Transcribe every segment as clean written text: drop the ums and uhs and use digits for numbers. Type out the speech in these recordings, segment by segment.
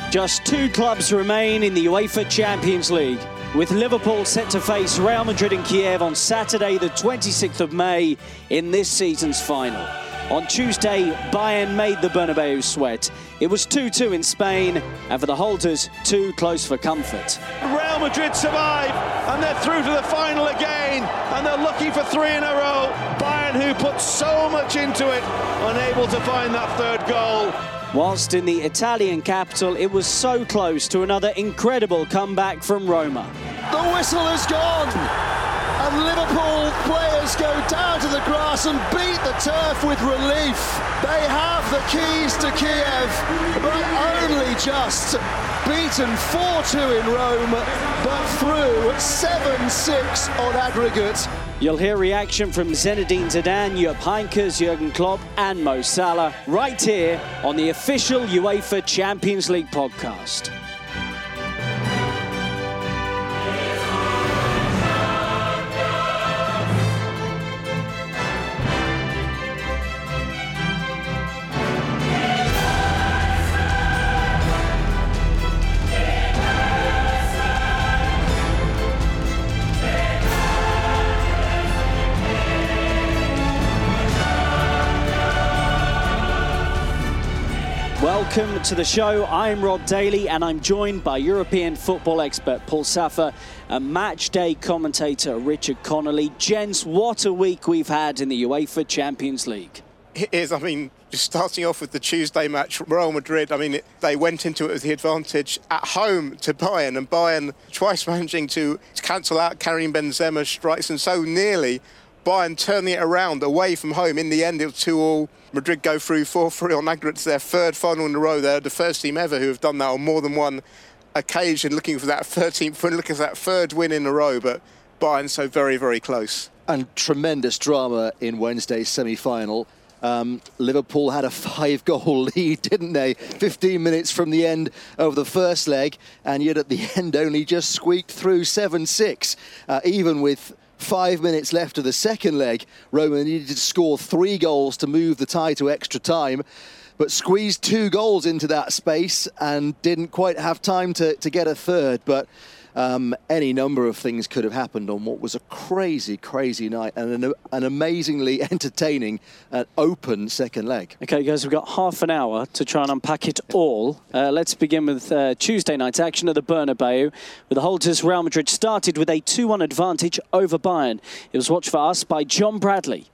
Just two clubs remain in the UEFA Champions League, with Liverpool set to face Real Madrid in Kiev on Saturday the 26th of May in this season's final. On Tuesday, Bayern made the Bernabeu sweat. It was 2-2 in Spain, and for the holders, too close for comfort. Real Madrid survive, and they're through to the final again, and they're looking for three in a row. Bayern, who put so much into it, unable to find that third goal. Whilst in the Italian capital, it was so close to another incredible comeback from Roma. The whistle has gone, and Liverpool players go down to the grass and beat the turf with relief. They have the keys to Kiev, but only just. Beaten 4-2 in Rome, but through 7-6 on aggregate. You'll hear reaction from Zinedine Zidane, Jupp Heynckes, Jurgen Klopp and Mo Salah right here on the official UEFA Champions League podcast. Welcome to the show. I'm Rob Daly and I'm joined by European football expert Paul Saffa and match day commentator Richard Connolly. Gents, what a week we've had in the UEFA Champions League. It is. I mean, just starting off with the Tuesday match, Real Madrid, they went into it with the advantage at home to Bayern, and Bayern twice managing to cancel out Karim Benzema's strikes, and so nearly Bayern turning it around away from home. In the end, it was 2-2. Madrid go through 4-3 on aggregate to their third final in a row. They're the first team ever who have done that on more than one occasion, looking for that 13th win, looking for that third win in a row, but Bayern so very, very close. And tremendous drama in Wednesday's semi-final. Liverpool had a 5-goal lead, didn't they? 15 minutes from the end of the first leg, and yet at the end only just squeaked through 7-6, even with 5 minutes left of the second leg. Roma needed to score 3 goals to move the tie to extra time, but squeezed 2 goals into that space and didn't quite have time to get a third. But any number of things could have happened on what was a crazy, crazy night and an amazingly entertaining and open second leg. OK, guys, we've got half an hour to try and unpack it all. Let's begin with Tuesday night's action at the Bernabeu. With the holders, Real Madrid started with a 2-1 advantage over Bayern. It was watched for us by John Bradley.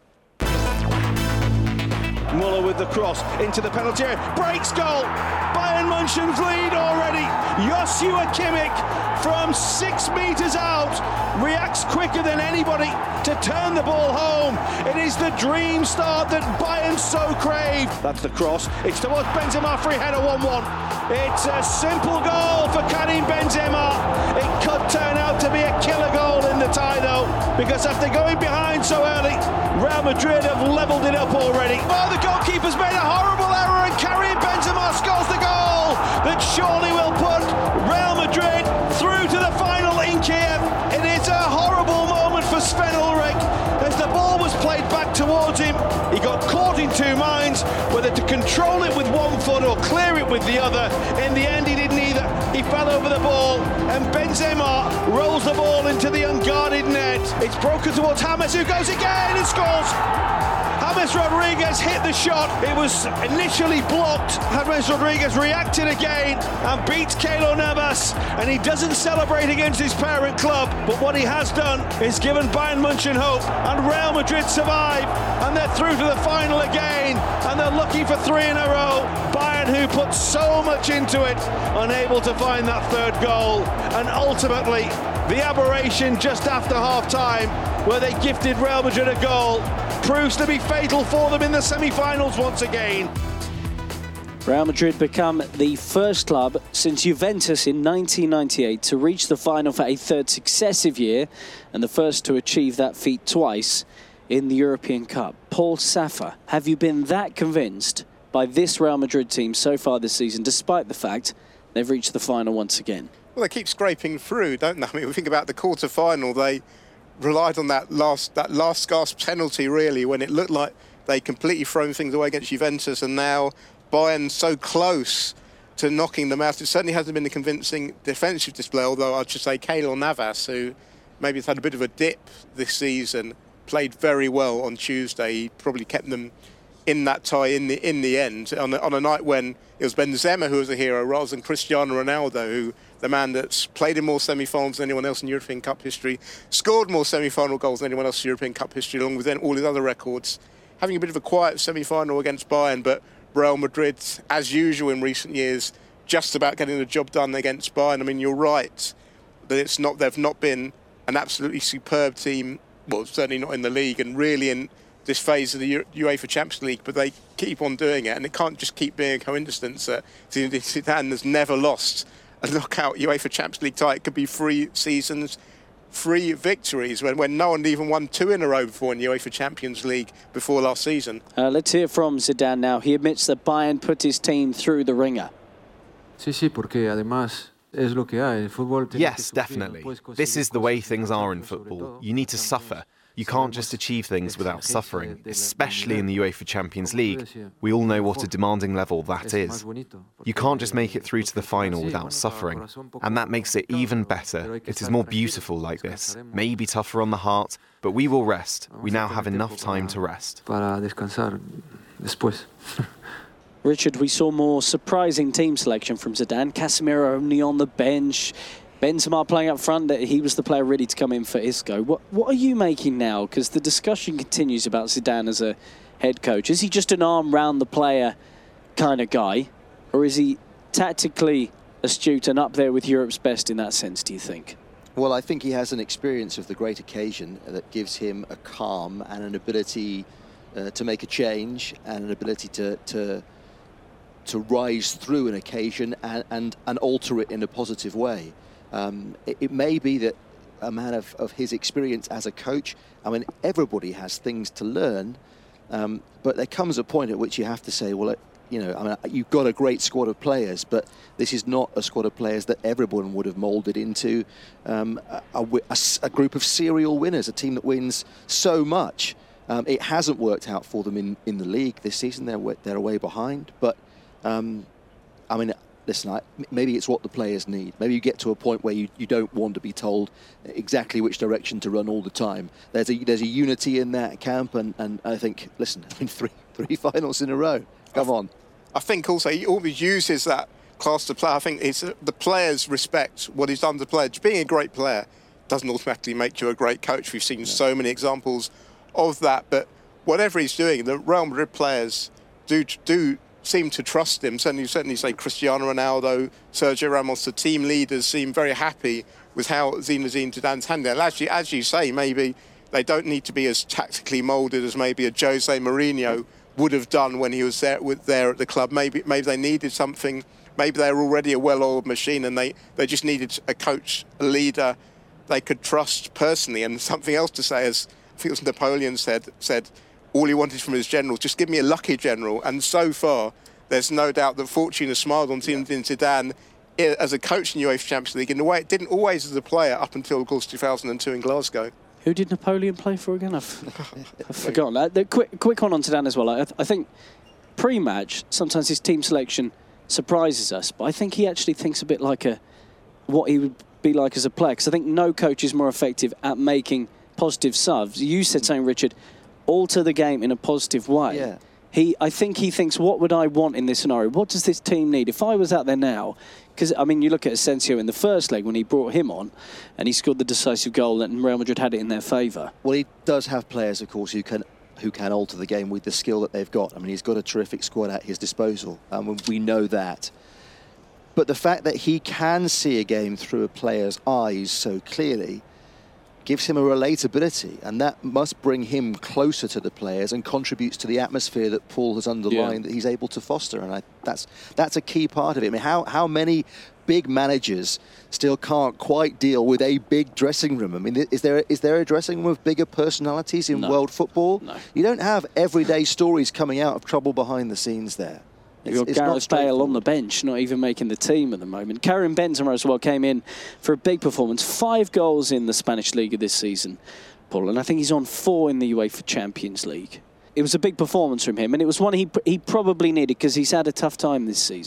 Muller with the cross into the penalty area. Breaks goal. Bayern München's lead already. Joshua Kimmich from 6 metres out reacts quicker than anybody to turn the ball home. It is the dream start that Bayern so crave. That's the cross. It's towards Benzema, free header, 1-1. It's a simple goal for Karim Benzema. It could turn out to be a killer goal in the tie though, because after going behind so early, Real Madrid have levelled it up already. Oh, the goalkeeper's made a horrible error and Karim Benzema scores the goal that surely will put Real Madrid through to the final in Kiev. It is a horrible moment for Sven Ulreich as the ball was played back towards him. He got caught in two minds, whether to control it with one foot or clear it with the other. In the end, he did neither. He fell over the ball and Benzema rolls the ball into the unguarded net. It's broken towards James, who goes again and scores. James Rodriguez hit the shot. It was initially blocked. James Rodriguez reacted again and beats Keylor Navas, and he doesn't celebrate against his parent club, but what he has done is given Bayern München hope, and Real Madrid survive, and they're through to the final again, and they're looking for 3 in a row. Bayern, who put so much into it, unable to find that third goal, and ultimately the aberration just after half-time, where they gifted Real Madrid a goal, proves to be fatal for them in the semi-finals once again. Real Madrid become the first club since Juventus in 1998 to reach the final for a third successive year, and the first to achieve that feat twice in the European Cup. Paul Saffa, have you been that convinced by this Real Madrid team so far this season, despite the fact they've reached the final once again? Well, they keep scraping through, don't they? I mean, we think about the quarter-final, they relied on that last gasp penalty, really, when it looked like they completely thrown things away against Juventus, and now Bayern so close to knocking them out. It certainly hasn't been a convincing defensive display, although I should say Keylor Navas, who maybe has had a bit of a dip this season, played very well on Tuesday. He probably kept them in that tie in the end, on a night when it was Benzema who was a hero rather than Cristiano Ronaldo, who the man that's played in more semi-finals than anyone else in European Cup history, scored more semi-final goals than anyone else in European Cup history, along with all his other records, having a bit of a quiet semi-final against Bayern, but Real Madrid, as usual in recent years, just about getting the job done against Bayern. I mean, you're right that they've not been an absolutely superb team, well, certainly not in the league, and really in this phase of the UEFA Champions League, but they keep on doing it, and it can't just keep being a coincidence that Zidane has never lost a knockout UEFA Champions League tie. It could be 3 seasons, 3 victories, when no one even won 2 in a row before in UEFA Champions League before last season. Let's hear from Zidane now. He admits that Bayern put his team through the ringer. Sí, porque además es lo que hay. Yes, definitely. This is the way things are in football. You need to suffer. You can't just achieve things without suffering, especially in the UEFA Champions League. We all know what a demanding level that is. You can't just make it through to the final without suffering, and that makes it even better. It is more beautiful like this, maybe tougher on the heart, but we will rest. We now have enough time to rest. Para descansar después. Richard, we saw more surprising team selection from Zidane. Casemiro only on the bench. Benzema playing up front, that he was the player ready to come in for Isco. What are you making now? Because the discussion continues about Zidane as a head coach. Is he just an arm round the player kind of guy? Or is he tactically astute and up there with Europe's best in that sense, do you think? Well, I think he has an experience of the great occasion that gives him a calm and an ability to make a change and an ability to rise through an occasion and alter it in a positive way. It may be that a man of his experience as a coach, I mean, everybody has things to learn, but there comes a point at which you have to say, well, you know, I mean, you've got a great squad of players, but this is not a squad of players that everyone would have moulded into a group of serial winners, a team that wins so much. It hasn't worked out for them in the league this season. They're way behind, but I mean, listen, maybe it's what the players need. Maybe you get to a point where you don't want to be told exactly which direction to run all the time. There's a unity in that camp, and I think, listen, I mean, three finals in a row. Come on. I think also he always uses that class to play. I think it's the players respect what he's done to players. Being a great player doesn't automatically make you a great coach. We've seen so many examples of that. But whatever he's doing, the Real Madrid players do seem to trust him. Certainly say Cristiano Ronaldo, Sergio Ramos, the team leaders seem very happy with how Zinedine Zidane's handling it. Actually, as you say, maybe they don't need to be as tactically moulded as maybe a Jose Mourinho would have done when he was there at the club. Maybe they needed something. Maybe they were already a well-oiled machine and they just needed a coach, a leader they could trust personally. And something else to say, as I think it was Napoleon said, all he wanted from his generals, just give me a lucky general. And so far, there's no doubt that fortune has smiled on Zinedine Zidane as a coach in UEFA Champions League in a way it didn't always as a player up until, of course, 2002 in Glasgow. Who did Napoleon play for again? I've forgotten. The quick one on Zidane as well. I think pre-match, sometimes his team selection surprises us, but I think he actually thinks a bit like what he would be like as a player, because I think no coach is more effective at making positive subs. You said something, Richard, alter the game in a positive way. Yeah. I think he thinks, what would I want in this scenario? What does this team need? If I was out there now, because, I mean, you look at Asensio in the first leg when he brought him on and he scored the decisive goal and Real Madrid had it in their favour. Well, he does have players, of course, who can alter the game with the skill that they've got. I mean, he's got a terrific squad at his disposal, and we know that. But the fact that he can see a game through a player's eyes so clearly gives him a relatability, and that must bring him closer to the players and contributes to the atmosphere that Paul has underlined that he's able to foster. And that's a key part of it. I mean, how many big managers still can't quite deal with a big dressing room? I mean, is there a dressing room with bigger personalities in world football? No. You don't have everyday stories coming out of trouble behind the scenes there. You've got Gareth Bale on the bench, not even making the team at the moment. Karim Benzema as well came in for a big performance. 5 goals in the Spanish Liga this season, Paul, and I think he's on 4 in the UEFA Champions League. It was a big performance from him, and it was one he probably needed because he's had a tough time this season.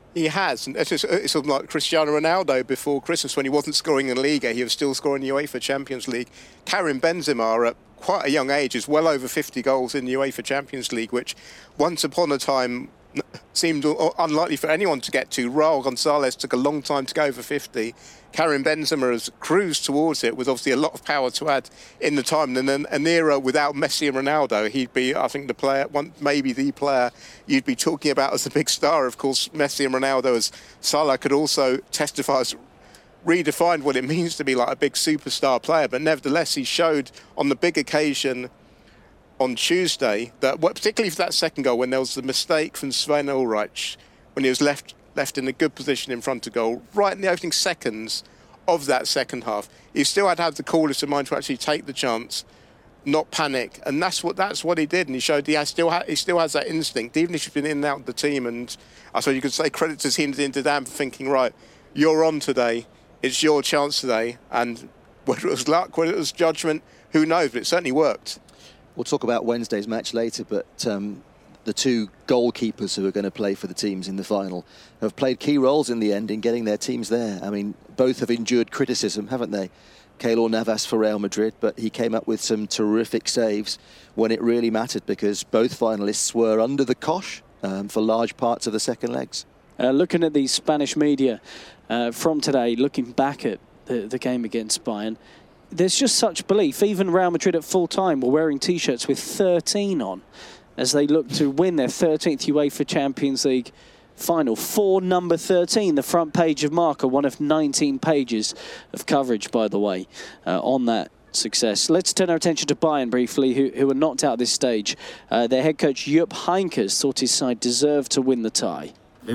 He has. And it's sort of like Cristiano Ronaldo before Christmas when he wasn't scoring in the Liga, he was still scoring the UEFA Champions League. Karim Benzema at quite a young age is well over 50 goals in the UEFA Champions League, which once upon a time seemed unlikely for anyone to get to. Raul Gonzalez took a long time to go over 50. Karim Benzema has cruised towards it with obviously a lot of power to add in the time. And then an era without Messi and Ronaldo, he'd be, I think, the player, maybe the player you'd be talking about as a big star. Of course, Messi and Ronaldo, as Salah could also testify, as redefined what it means to be like a big superstar player. But nevertheless, he showed on the big occasion on Tuesday that, particularly for that second goal, when there was the mistake from Sven Ulreich, when he was left in a good position in front of goal, right in the opening seconds of that second half, he still had to have the coolness of mind to actually take the chance, not panic, and that's what he did. And he showed he still has that instinct, even if he's been in and out of the team. And I suppose you could say credit to Zinedine Zidane for thinking, right, you're on today, it's your chance today, and whether it was luck, whether it was judgment, who knows, but it certainly worked. We'll talk about Wednesday's match later, but the two goalkeepers who are going to play for the teams in the final have played key roles in the end in getting their teams there. I mean, both have endured criticism, haven't they? Keylor Navas for Real Madrid, but he came up with some terrific saves when it really mattered, because both finalists were under the cosh for large parts of the second legs. Looking at the Spanish media from today, looking back at the game against Bayern, there's just such belief. Even Real Madrid at full time were wearing T-shirts with 13 on as they look to win their 13th UEFA Champions League final. For number 13, the front page of Marca, one of 19 pages of coverage, by the way, on that success. Let's turn our attention to Bayern briefly, who were knocked out at this stage. Their head coach Jupp Heynckes thought his side deserved to win the tie.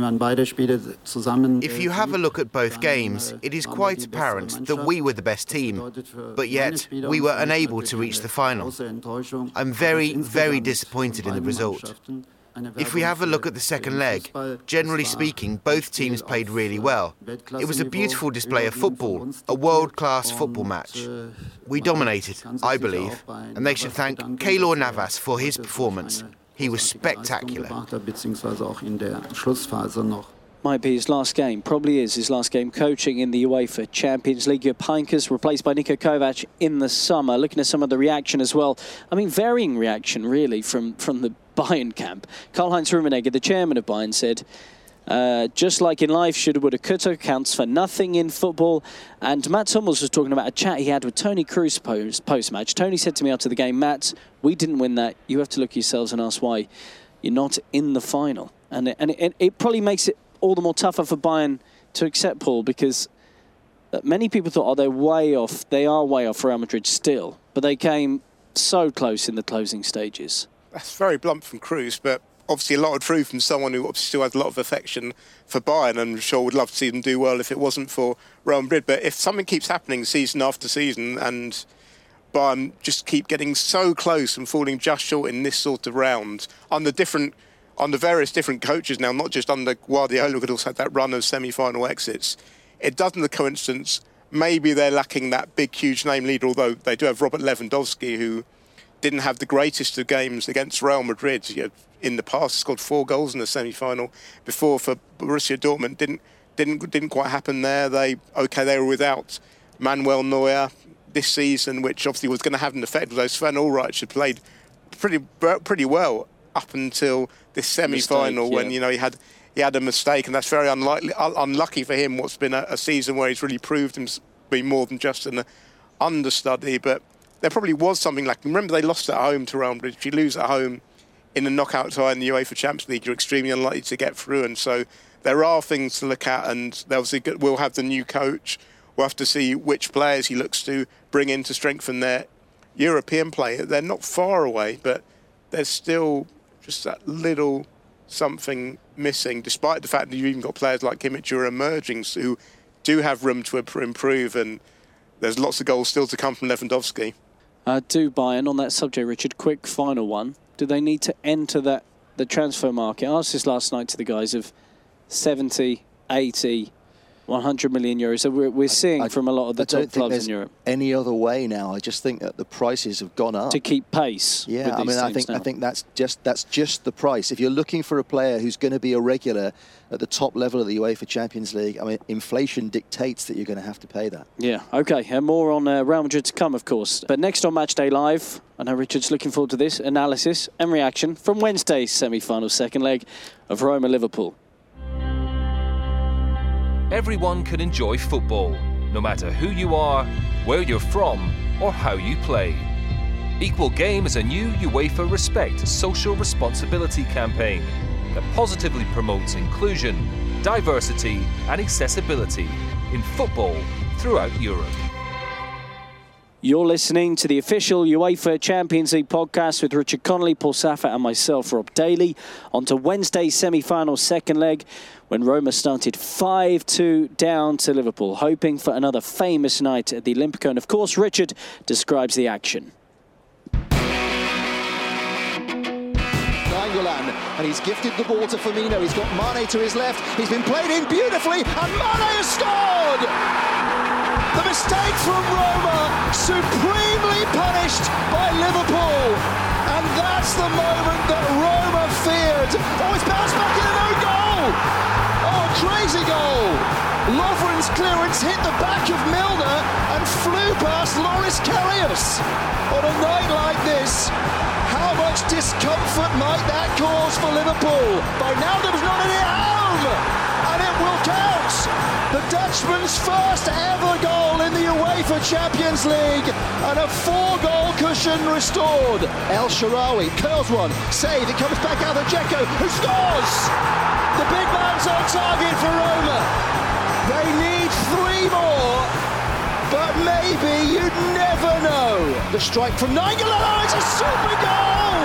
If you have a look at both games, it is quite apparent that we were the best team, but yet we were unable to reach the final. I'm very, very disappointed in the result. If we have a look at the second leg, generally speaking, both teams played really well. It was a beautiful display of football, a world-class football match. We dominated, I believe, and they should thank Keylor Navas for his performance. He was spectacular. Might be his last game, probably is his last game coaching in the UEFA Champions League. Jupp Heynckes replaced by Niko Kovac in the summer. Looking at some of the reaction as well. I mean, varying reaction really from the Bayern camp. Karl-Heinz Rummenigge, the chairman of Bayern, said, just like in life, shoulda, woulda, coulda, counts for nothing in football. And Mats Hummels was talking about a chat he had with Toni Kroos post-match. Tony said to me after the game, Mats, we didn't win that. You have to look at yourselves and ask why you're not in the final. And it probably makes it all the more tougher for Bayern to accept, Paul, because many people thought, oh, they're way off. They are way off Real Madrid still. But they came so close in the closing stages. That's very blunt from Kroos, but obviously a lot of truth from someone who obviously still has a lot of affection for Bayern, and I'm sure would love to see them do well if it wasn't for Real Madrid. But if something keeps happening season after season and Bayern just keep getting so close and falling just short in this sort of round under various different coaches now, not just under Guardiola, who could also have that run of semi-final exits, it doesn't the coincidence. Maybe they're lacking that big, huge name leader, although they do have Robert Lewandowski, who didn't have the greatest of games against Real Madrid. In the past, scored 4 goals in the semi-final. Before, for Borussia Dortmund, didn't quite happen there. They were without Manuel Neuer this season, which obviously was going to have an effect. Although Sven Ulreich had played pretty well up until this semi-final, when he had a mistake, and that's very unlucky for him. What's been a season where he's really proved him to be more than just an understudy, but there probably was something lacking. Remember, they lost at home to Real Madrid. If you lose at home in a knockout tie in the UEFA Champions League, you're extremely unlikely to get through. And so there are things to look at, and obviously we'll have the new coach. We'll have to see which players he looks to bring in to strengthen their European play. They're not far away, but there's still just that little something missing, despite the fact that you've even got players like Kimmich who are emerging, who do have room to improve, and there's lots of goals still to come from Lewandowski. Do Bayern, on that subject, Richard, quick final one. Do they need to enter the transfer market? I asked this last night to the guys of 70, 80, 100 million euros. So we're seeing from a lot of the top clubs in Europe. Any other way now? I just think that the prices have gone up to keep pace. Yeah, I think that's just the price. If you're looking for a player who's going to be a regular at the top level of the UEFA Champions League, I mean, inflation dictates that you're going to have to pay that. Yeah. Okay. And more on Real Madrid to come, of course. But next on Matchday Live, I know Richard's looking forward to this analysis and reaction from Wednesday's semi-final second leg of Roma-Liverpool. Everyone can enjoy football, no matter who you are, where you're from, or how you play. Equal Game is a new UEFA Respect social responsibility campaign that positively promotes inclusion, diversity and accessibility in football throughout Europe. You're listening to the official UEFA Champions League podcast with Richard Connolly, Paul Saffa and myself, Rob Daly. On to Wednesday's semi-final second leg when Roma started 5-2 down to Liverpool, hoping for another famous night at the Olimpico. And of course, Richard describes the action. Nainggolan, and he's gifted the ball to Firmino. He's got Mane to his left. He's been played in beautifully, and Mane has scored! The mistake from Roma, supremely punished by Liverpool. And that's the moment that Roma feared. Oh, it's bounced back in an own goal. Oh, crazy goal. Lovren's clearance hit the back of Milner and flew past Loris Karius. On a night like this, how much discomfort might that cause for Liverpool? By now there was not any at home, and it will count. The Dutchman's first ever goal in the UEFA Champions League, and a 4-goal cushion restored. El Shaarawy curls one, save, it comes back out of Dzeko, who scores! The big man's on target for Roma. They need 3 more, but maybe you'd never know. The strike from Nainggolan, oh, it's a super goal!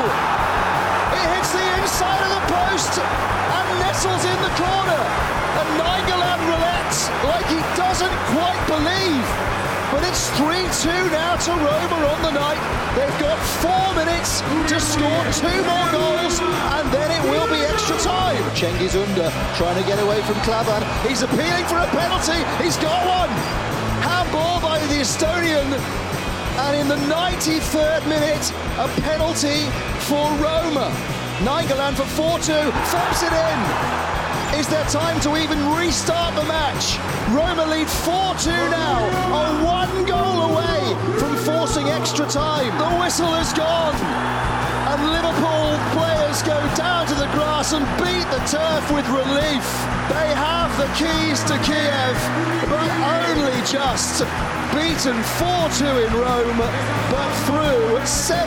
It hits the inside of the post and nestles in the corner. And Nainggolan relaxes like he doesn't quite believe. But it's 3-2 now to Roma on the night. They've got 4 minutes to score 2 more goals, and then it will be extra time. Cengiz Ünder trying to get away from Klavan. He's appealing for a penalty. He's got one. Handball by the Estonian. And in the 93rd minute, a penalty for Roma. Nainggolan for 4-2, fobs it in. Is there time to even restart the match? Roma lead 4-2 now, are 1 goal away from forcing extra time. The whistle has gone, and Liverpool players go down to the grass and beat the turf with relief. They have the keys to Kiev, but only just. Beaten 4-2 in Rome, but through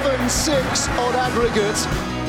7-6 on aggregate.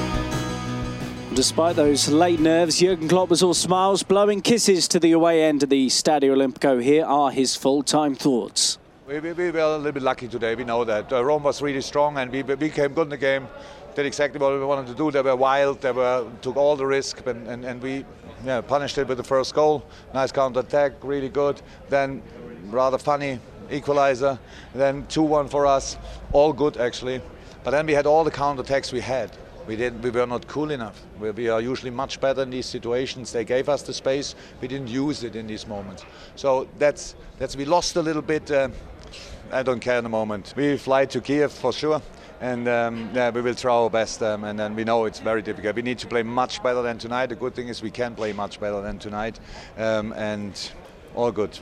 Despite those late nerves, Jurgen Klopp was all smiles, blowing kisses to the away end of the Stadio Olimpico. Here are his full-time thoughts. We were a little bit lucky today, we know that. Rome was really strong and we came good in the game, did exactly what we wanted to do. They were wild, took all the risk and we punished it with the first goal. Nice counter-attack, really good. Then rather funny equalizer, then 2-1 for us, all good actually. But then we had all the counter-attacks we had. We were not cool enough. We are usually much better in these situations. They gave us the space. We didn't use it in these moments. So that's we lost a little bit. I don't care in the moment. We fly to Kiev for sure, and we will try our best. And then we know it's very difficult. We need to play much better than tonight. The good thing is we can play much better than tonight, and all good.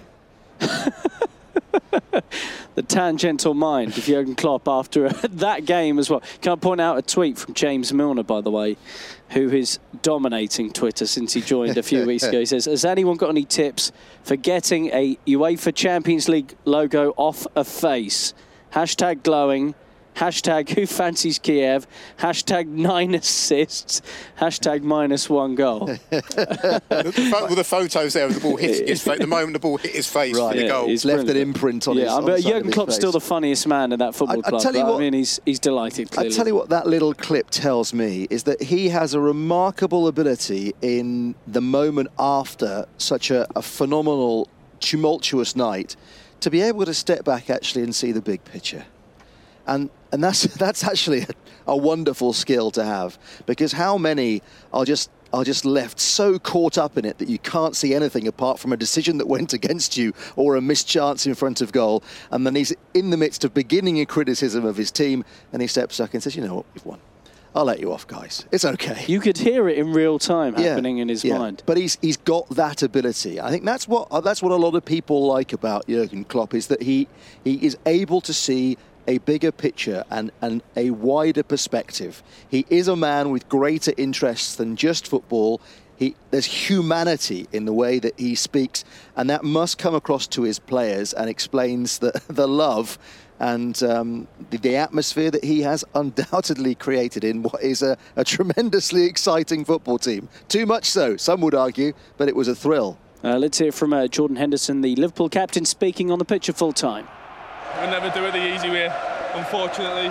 The tangential mind of Jurgen Klopp after that game as well. Can I point out a tweet from James Milner, by the way, who is dominating Twitter since he joined a few weeks ago. He says, has anyone got any tips for getting a UEFA Champions League logo off a face? Hashtag glowing. Hashtag who fancies Kiev. Hashtag 9 assists. Hashtag -1 goal. With the photos there of the ball hitting his face, the moment the ball hit his face for the goal. He's left an imprint on his face. But Jurgen Klopp's still the funniest man in that football club. I mean, he's delighted, clearly. I tell you what that little clip tells me is that he has a remarkable ability in the moment after such a phenomenal, tumultuous night to be able to step back actually and see the big picture. And that's actually a wonderful skill to have, because how many are just are just left so caught up in it that you can't see anything apart from a decision that went against you or a missed chance in front of goal. And then he's in the midst of beginning a criticism of his team, and he steps back and says, you know what, we've won. I'll let you off, guys. It's okay. You could hear it in real time happening in his mind. But he's got that ability. I think that's what a lot of people like about Jurgen Klopp, is that he is able to see a bigger picture and a wider perspective. He is a man with greater interests than just football. There's humanity in the way that he speaks, and that must come across to his players, and explains the love and the atmosphere that he has undoubtedly created in what is a tremendously exciting football team. Too much so, some would argue, but it was a thrill. Let's hear from Jordan Henderson, the Liverpool captain, speaking on the pitch at full time. We'll never do it the easy way, unfortunately.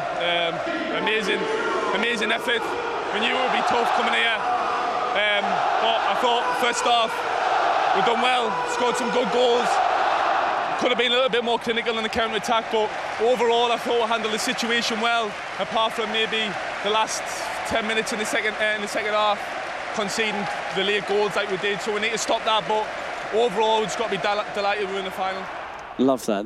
Amazing effort. We knew it would be tough coming here. But I thought first half we've done well, scored some good goals. Could have been a little bit more clinical in the counter-attack, but overall I thought we handled the situation well, apart from maybe the last 10 minutes in the second half, conceding the late goals like we did. So we need to stop that, but overall we've just got to be delighted we're in the final. Love that.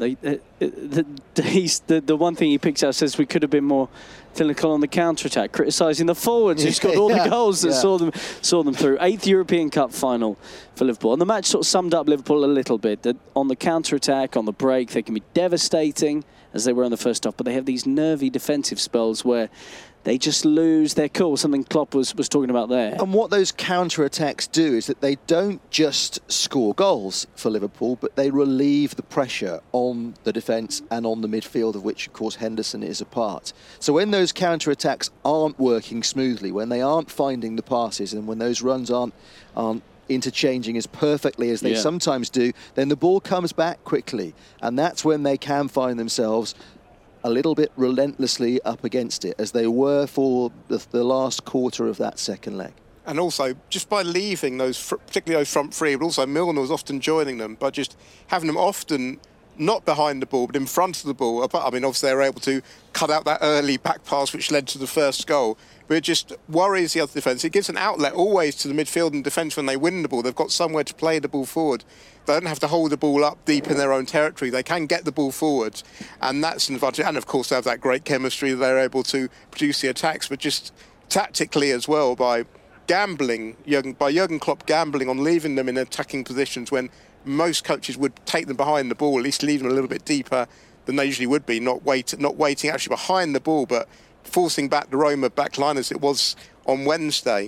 The one thing he picks out says we could have been more clinical on the counter-attack, criticising the forwards who scored all the goals that saw them through. 8th European Cup final for Liverpool. And the match sort of summed up Liverpool a little bit. That on the counter-attack, on the break, they can be devastating, as they were in the first half, but they have these nervy defensive spells where they just lose their cool, something Klopp was talking about there. And what those counter-attacks do is that they don't just score goals for Liverpool, but they relieve the pressure on the defence and on the midfield, of which, of course, Henderson is a part. So when those counter-attacks aren't working smoothly, when they aren't finding the passes, and when those runs aren't interchanging as perfectly as they sometimes do, then the ball comes back quickly. And that's when they can find themselves a little bit relentlessly up against it, as they were for the last quarter of that second leg. And also, just by leaving those, particularly those front three, but also Milner was often joining them, by just having them often not behind the ball, but in front of the ball. I mean, obviously they were able to cut out that early back pass which led to the first goal, but it just worries the other defence. It gives an outlet always to the midfield and defence when they win the ball. They've got somewhere to play the ball forward. They don't have to hold the ball up deep in their own territory. They can get the ball forward, and that's an advantage. And of course they have that great chemistry that they're able to produce the attacks, but just tactically as well, by Jurgen Klopp gambling on leaving them in attacking positions when most coaches would take them behind the ball, at least leave them a little bit deeper than they usually would be, not waiting actually behind the ball, but forcing back the Roma back line as it was on Wednesday.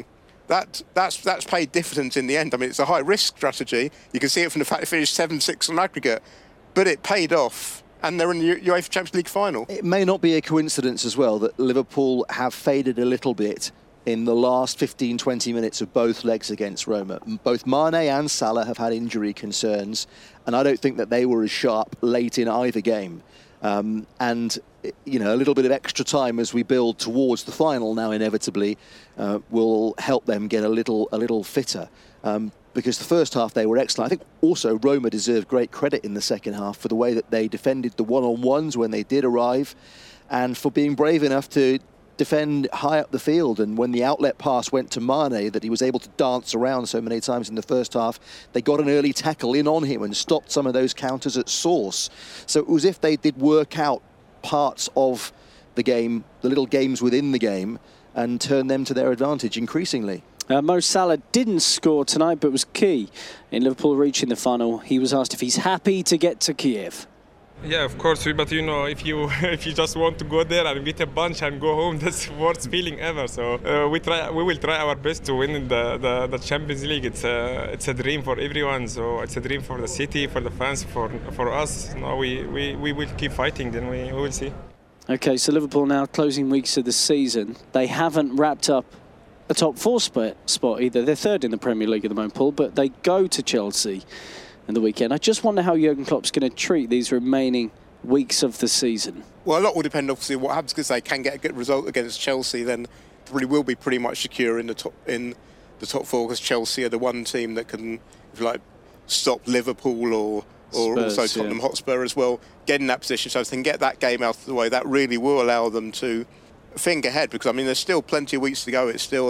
That's paid dividends in the end. I mean, it's a high-risk strategy. You can see it from the fact they finished 7-6 on aggregate, but it paid off, and they're in the UEFA Champions League final. It may not be a coincidence as well that Liverpool have faded a little bit in the last 15-20 minutes of both legs against Roma. Both Mane and Salah have had injury concerns, and I don't think that they were as sharp late in either game. And you know, a little bit of extra time as we build towards the final now inevitably will help them get a little fitter. Because the first half they were excellent. I think also Roma deserved great credit in the second half for the way that they defended the one-on-ones when they did arrive, and for being brave enough to defend high up the field. And when the outlet pass went to Mane, that he was able to dance around so many times in the first half, they got an early tackle in on him and stopped some of those counters at source. So it was as if they did work out parts of the game, the little games within the game, and turn them to their advantage increasingly. Mo Salah didn't score tonight, but was key in Liverpool reaching the final. He was asked if he's happy to get to Kiev. Yeah, of course, but you know, if you just want to go there and get a bunch and go home, that's the worst feeling ever. So we will try our best to win the Champions League. It's a dream for everyone. So it's a dream for the city, for the fans, for us. No, we will keep fighting. Then we will see. Okay, so Liverpool now closing weeks of the season. They haven't wrapped up a top four spot either. They're third in the Premier League at the moment, Paul, but they go to Chelsea in the weekend. I just wonder how Jurgen Klopp's going to treat these remaining weeks of the season. Well, a lot will depend, obviously, on what happens, because they can get a good result against Chelsea, then probably will be pretty much secure in the top four, because Chelsea are the one team that can, if you like, stop Liverpool or Spurs, also Tottenham Hotspur as well, get in that position. So if they can get that game out of the way, that really will allow them to think ahead, because I mean there's still plenty of weeks to go. It's still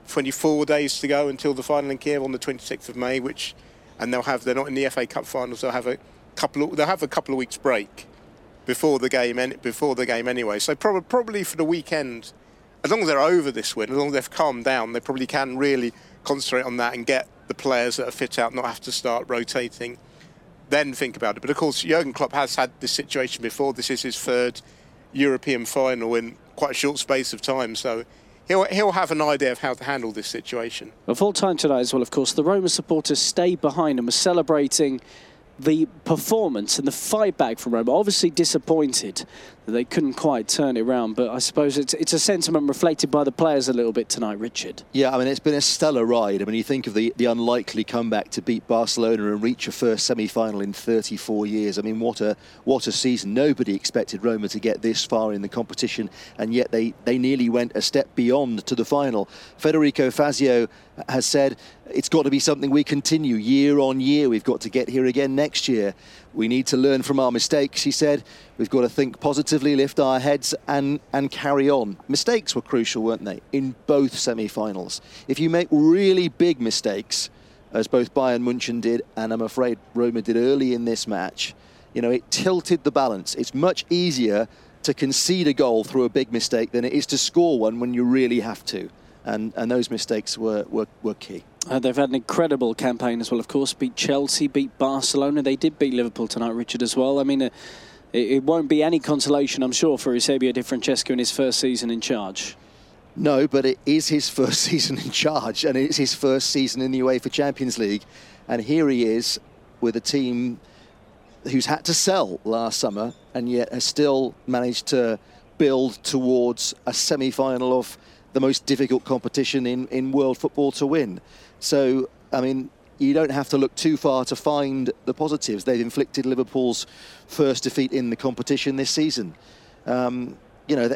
24 days to go until the final in Kiev on the 26th of May, and they're not in the FA Cup finals. They'll have a couple of weeks break before the game anyway. So probably for the weekend, as long as they're over this win, as long as they've calmed down, they probably can really concentrate on that and get the players that are fit out, not have to start rotating, then think about it. But of course, Jurgen Klopp has had this situation before. This is his third European final in quite a short space of time, so he'll have an idea of how to handle this situation. Well, full time tonight as well, of course, the Roma supporters stayed behind and were celebrating the performance and the fight back from Roma. Obviously disappointed that they couldn't quite turn it around, but I suppose it's a sentiment reflected by the players a little bit tonight, Richard. Yeah, I mean, it's been a stellar ride. I mean, you think of the unlikely comeback to beat Barcelona and reach a first semi-final in 34 years. I mean, what a season. Nobody expected Roma to get this far in the competition, and yet they nearly went a step beyond to the final. Federico Fazio has said it's got to be something we continue year on year. We've got to get here again next year. We need to learn from our mistakes, he said. We've got to think positively, lift our heads and carry on. Mistakes were crucial, weren't they, in both semi-finals. If you make really big mistakes, as both Bayern München did and I'm afraid Roma did early in this match, you know, it tilted the balance. It's much easier to concede a goal through a big mistake than it is to score one when you really have to. And those mistakes were key. They've had an incredible campaign as well, of course. Beat Chelsea, beat Barcelona. They did beat Liverpool tonight, Richard, as well. I mean, it won't be any consolation, I'm sure, for Eusebio Di Francesco in his first season in charge. No, but it is his first season in charge, and it's his first season in the UEFA Champions League. And here he is with a team who's had to sell last summer and yet has still managed to build towards a semi-final of the most difficult competition in world football to win. So, I mean, you don't have to look too far to find the positives. They've inflicted Liverpool's first defeat in the competition this season. You know,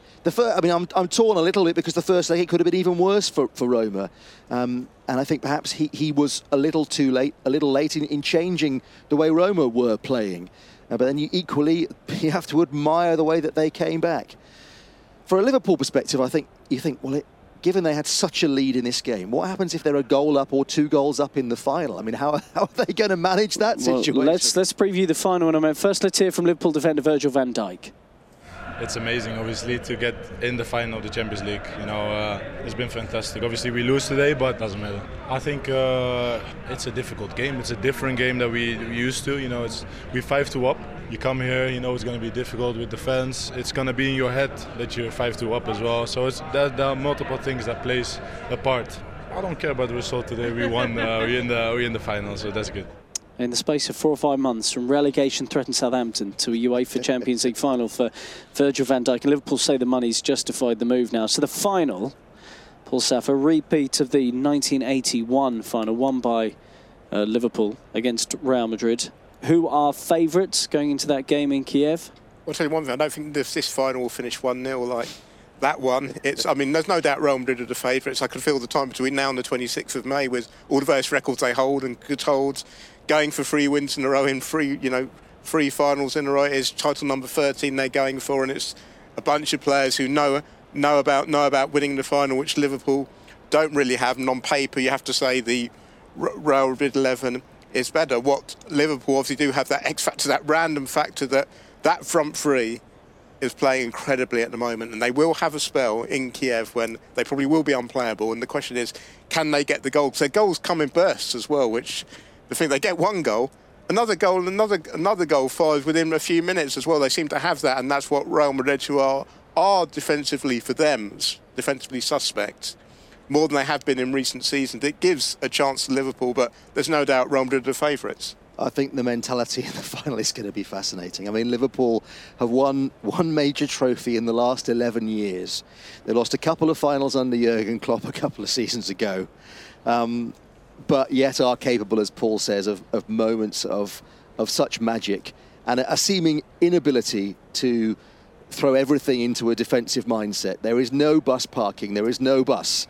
I'm torn a little bit because the first leg, it could have been even worse for Roma. And I think perhaps he was a little late in changing the way Roma were playing. But then you have to admire the way that they came back. For a Liverpool perspective, you think, well, given they had such a lead in this game, what happens if they're a goal up or 2 goals up in the final? I mean, how are they going to manage that situation? Well, let's preview the final in a moment. First, let's hear from Liverpool defender Virgil van Dijk. It's amazing, obviously, to get in the final of the Champions League. You know, it's been fantastic. Obviously, we lose today, but it doesn't matter. I think it's a difficult game. It's a different game that we used to. You know, we're 5-2 up. You come here, you know it's going to be difficult with the fans. It's going to be in your head that you're 5-2 up as well. So there are multiple things that plays a part. I don't care about the result today. We won. We're in the final, so that's good. In the space of 4 or 5 months, from relegation-threatened Southampton to a UEFA Champions League final for Virgil van Dijk. And Liverpool say the money's justified the move now. So the final, Paul Saff, a repeat of the 1981 final, won by Liverpool against Real Madrid. Who are favourites going into that game in Kiev? I'll tell you one thing, I don't think this final will finish 1-0 like that one. I mean, there's no doubt Real Madrid are the favourites. I can feel the time between now and the 26th of May with all the various records they hold and could hold, going for 3 wins in a row in 3 finals in a row. It's title number 13 they're going for, and it's a bunch of players who know about winning the final, which Liverpool don't really have. And on paper, you have to say the Real Madrid 11 is better. What Liverpool obviously do have, that X factor, that random factor, that front three is playing incredibly at the moment, and they will have a spell in Kiev when they probably will be unplayable. And the question is, can they get the goal? Because their goals come in bursts as well, which the thing, they get one goal, another goal, another goal follows within a few minutes as well. They seem to have that, and that's what Real Madrid, who are defensively, for them, defensively suspect, more than they have been in recent seasons. It gives a chance to Liverpool, but there's no doubt Real Madrid are the favourites. I think the mentality in the final is going to be fascinating. I mean, Liverpool have won one major trophy in the last 11 years. They lost a couple of finals under Jurgen Klopp a couple of seasons ago, but yet are capable, as Paul says, of moments of such magic and a seeming inability to throw everything into a defensive mindset. There is no bus parking. There is no bus.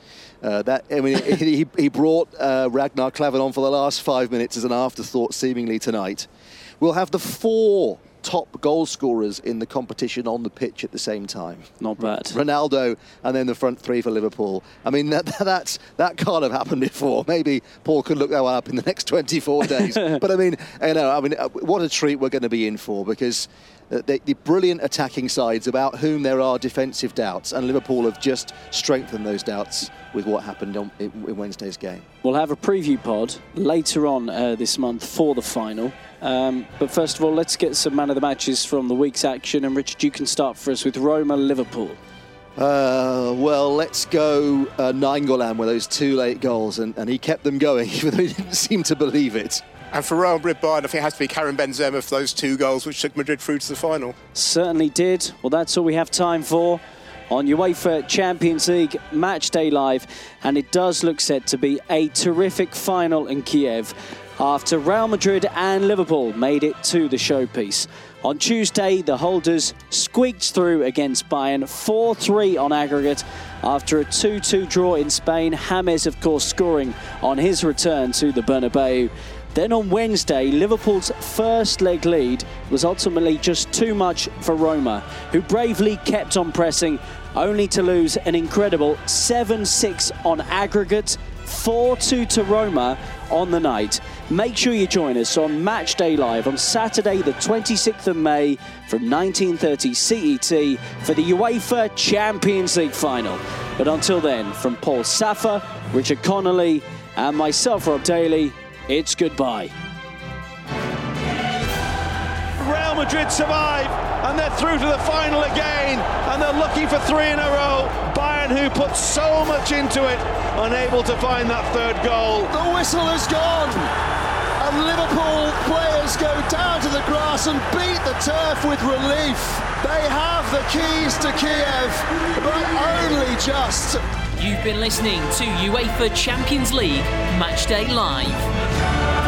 He brought Ragnar Klavan on for the last 5 minutes as an afterthought, seemingly tonight. We'll have the 4 top goal scorers in the competition on the pitch at the same time. Not bad. Ronaldo and then the front three for Liverpool. I mean, that can't have happened before. Maybe Paul could look that one up in the next 24 days. But I mean, what a treat we're going to be in for, because the brilliant attacking sides about whom there are defensive doubts, and Liverpool have just strengthened those doubts with what happened in Wednesday's game. We'll have a preview pod later on this month for the final. But first of all, let's get some man of the matches from the week's action. And Richard, you can start for us with Roma-Liverpool. Well, let's go Nainggolan with those 2 late goals, and he kept them going, even though he didn't seem to believe it. And for Real Madrid Bayern, I think it has to be Karim Benzema for those 2 goals which took Madrid through to the final. Certainly did. Well, that's all we have time for on UEFA Champions League Matchday Live, and it does look set to be a terrific final in Kiev after Real Madrid and Liverpool made it to the showpiece. On Tuesday, the holders squeaked through against Bayern 4-3 on aggregate after a 2-2 draw in Spain. James, of course, scoring on his return to the Bernabeu. Then on Wednesday, Liverpool's first leg lead was ultimately just too much for Roma, who bravely kept on pressing, only to lose an incredible 7-6 on aggregate, 4-2 to Roma on the night. Make sure you join us on Matchday Live on Saturday the 26th of May from 19:30 CET for the UEFA Champions League final. But until then, from Paul Saffer, Richard Connolly and myself, Rob Daly, it's goodbye. Real Madrid survive, and they're through to the final again, and they're looking for 3 in a row. Bayern, who put so much into it, unable to find that 3rd goal. The whistle has gone, and Liverpool players go down to the grass and beat the turf with relief. They have the keys to Kiev, but only just. You've been listening to UEFA Champions League Matchday Live.